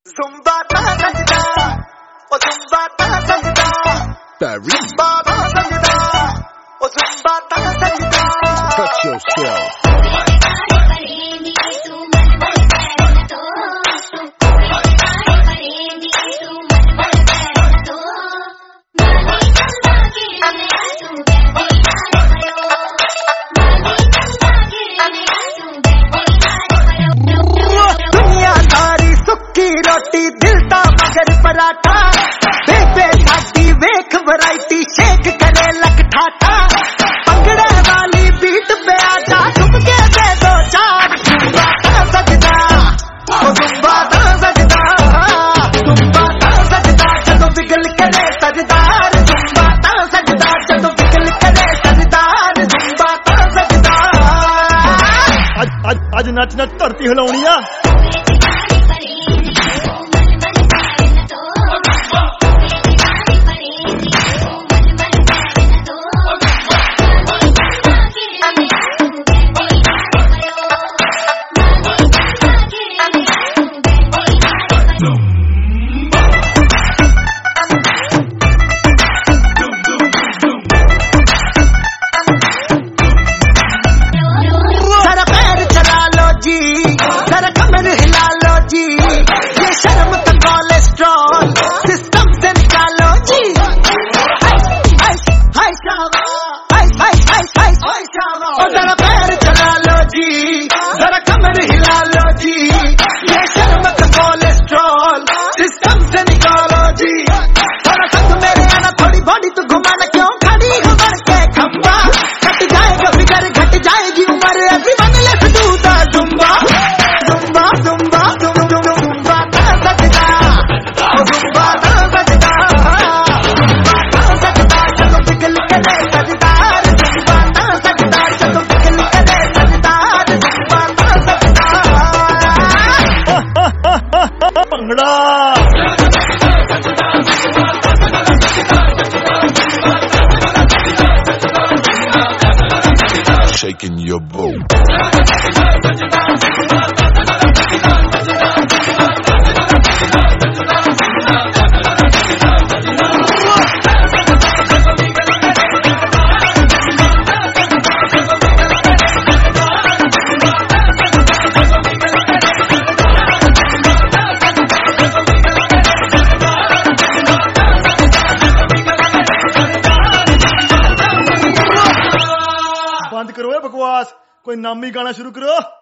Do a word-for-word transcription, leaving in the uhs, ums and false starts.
Zumba ta sajda, o zumba ta sajda, zumba ta sajda, o zumba ta sajda. Touch yourself. रोटी दिलता मगर पराठा बेबे साडी वेख variety shake करे लक ठाठा पंगड़े वाली बीट पे आजा तुम के दे दो चार जुम्बा ता सजदा ओ जुम्बा ता सजदा जुम्बा ता सजदा जदों बिगल करे सजदार जुम्बा ता सजदा जदों बिगल करे सजदार जुम्बा ता सजदा आज आज आज नच नच धरती हिलाउणी आ Shaking your boat. बंद करो बकवास, कोई नामी गाना शुरू करो।